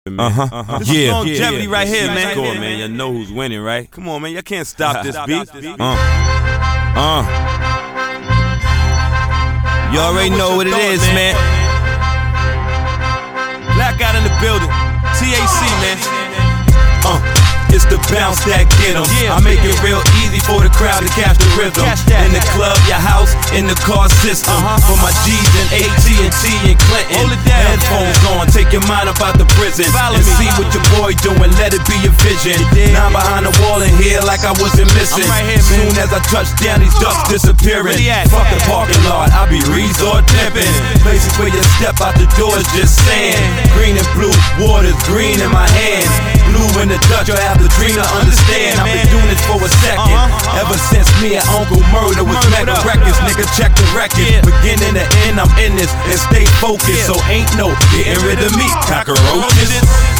Yeah, longevity right here, man. Score, man. You know who's winning, right? Come on, man. You can't stop this beat. You already know what it is, man. Blackout in the building. TAC, man. It's the bounce that get 'em. I make it real easy for the crowd to catch the rhythm. In the club, your house, in the car system. For my G's and AT&T and Clinton. Hold it down. Headphones on, take your mind up out the prison. Follow And me. see what your boy doing, let it be a vision. Now I'm behind the wall in here like I wasn't missing. I'm right here, Soon as I touch down, these ducks disappearing. Where they at? Fuck the parking lot, I be resort pimping. Places where you step out the door is just sand. Green and blue, waters green in my hands. Blue in the Dutch, I have the dream to understand. I've been doing this for a second. Ever since me and Uncle Murder was Mega Records, nigga, check the record. Beginning to end, I'm in this and stay focused. So ain't no getting rid of me, cockroaches.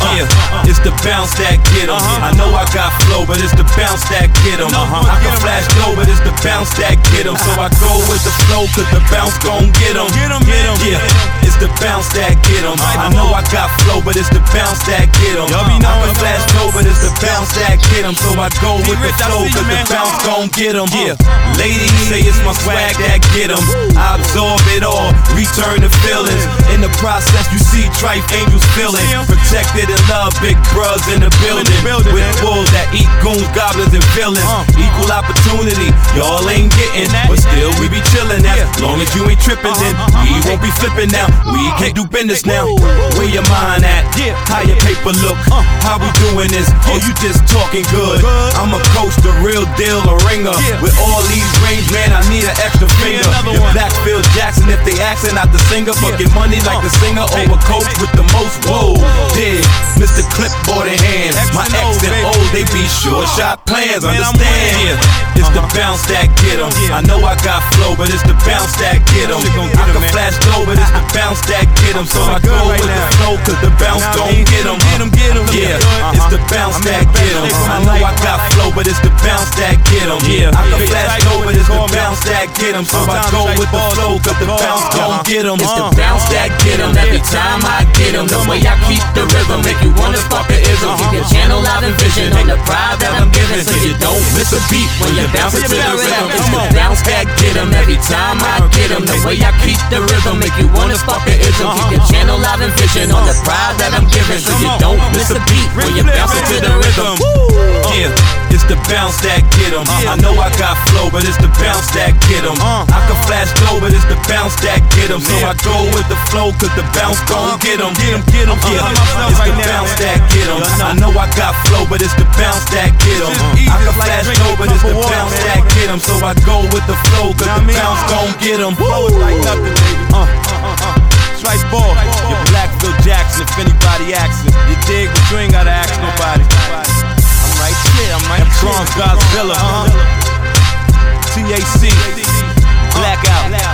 It's the bounce that get 'em. I know I got flow, but it's the bounce that get 'em. I can flash low, but it's the bounce that get 'em. So I go with the flow, cause the bounce gon' get 'em. Yeah, it's the bounce that get 'em. I know I got flow, but it's the bounce that get 'em. I can flash low, but it's the bounce that get 'em. So I go with the flow, cause the bounce gon' get 'em. Yeah, ladies say it's my swag that get 'em. I absorb it all, return the feelings. In the process, you see trife angels feeling protected and love, big bros in the building. With wolves that eat goons, goblins, and villains. Equal opportunity, y'all ain't getting, but still we be chillin'. As long as you ain't trippin', then we won't be flipping now. We can do business now. Where your mind at? How your paper look? How we doing this? Oh, you just talking good. I'm a coach, the real deal, a ringer. With all these range, man, I need an extra finger. Your Black Phil Jackson, if they asking out the singer, but get money like the singer over coach with the most. Whoa, dig, Mr. Clipboard in hand. My ex and old, they be short shot plans. Understand? It's the bounce that get 'em. I know I got flow, but it's the bounce that get 'em. I can flash low, but it's the bounce that get 'em. So I go with the flow, cause the bounce gon' get 'em. Yeah, it's the bounce that get 'em. I know I got flow, but it's the bounce that get 'em. I can flash low, but it's the bounce that get 'em. So I go with the flow, cause the bounce gon' get 'em. It's the bounce that get 'em. Every time I get 'em, the way I keep the rhythm, make you wanna fuck the ism. Keep your channel out and vision on the pride that I'm giving, so you don't miss a beat when you bounce it to the rhythm. It's the bounce that get 'em. Every time I get 'em, the way I keep the rhythm, make you wanna fuck the ism. Keep your channel out and vision on the pride that I'm giving, so you don't miss a beat when you bounce it to the rhythm. Yeah, it's the bounce that get 'em. I know I got flow, but it's the bounce that get 'em. I can flash low, but it's the bounce that get 'em. So I go with the flow, cause the bounce gon' get 'em. Yeah, it's the bounce that get 'em. I know I got flow, but it's the bounce that get 'em. I can flash low, but it's the bounce that get 'em. So I go with the flow, cause the bounce gon' get 'em. Like nothing, baby. Strike ball. Your Black Phil Jackson, if anybody asking. You dig, but you ain't gotta ask nobody. I'm right here, I'm right here. Bronx Godzilla, TAC, Blackout.